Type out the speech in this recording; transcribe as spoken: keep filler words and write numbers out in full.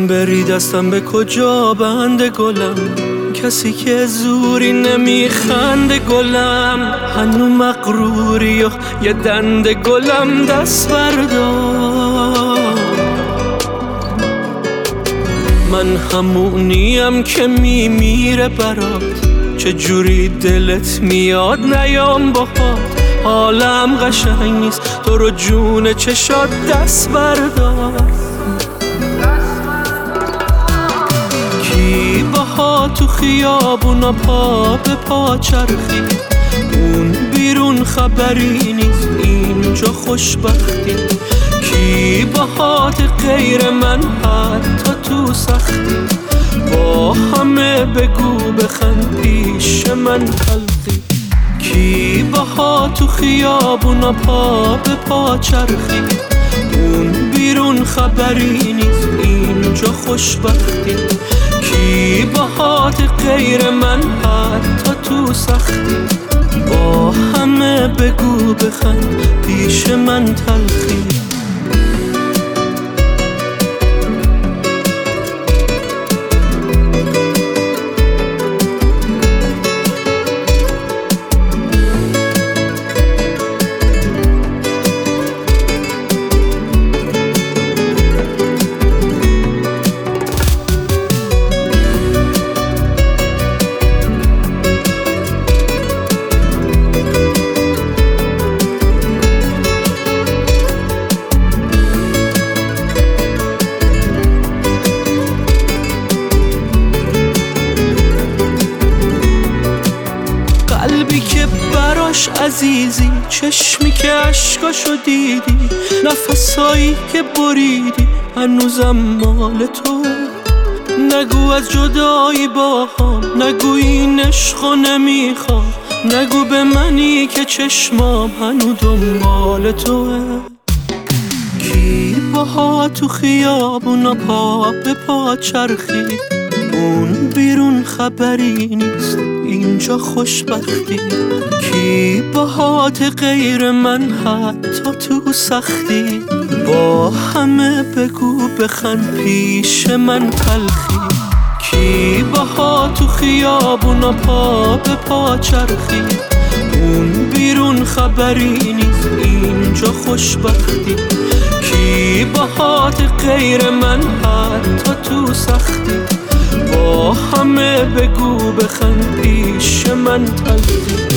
بری دستم به کجا بند گلم، کسی که زوری نمیخنده گلم، هنو مغروری و یه دنده گلم دست بردار. من همونیم که میمیره برات، چجوری دلت میاد نیام باهات، حالم قشنگ نیست تو رو جون چشات دست بردار. کی باها تو خیابونا پا به پا چرخی، اون بیرون خبری نیست اینجا خوشبختی، کی باهات غیر من حتی تو سختی، با همه بگو بخند پیش من تلخی. کی باها تو خیابونا پا به پا چرخی، اون بیرون خبری نیست اینجا خوشبختی، کی باهات غیر من حتی تو سختی، با همه بگو بخند پیش من تلخی. قلبی که براش عزیزی، چشمی که عشقاشو دیدی، نفسایی که بریدی هنوزم مال تو. نگو از جدایی با هم، نگو این عشقو نمیخوام، نگو به منی که چشمام هنو دنبال توه. کی باها تو خیابونا پا به پا چرخی، اون بیرون خبری نیست اینجا خوشبختی، کی باهات غیر من حتی تو سختی، با همه بگو بخند پیش من تلخی. کی باها تو خیابونا پا به پا چرخی، اون بیرون خبری نیست اینجا خوشبختی، کی باهات غیر من حتی تو سختی، با همه بگو بخند پیش من تلخی.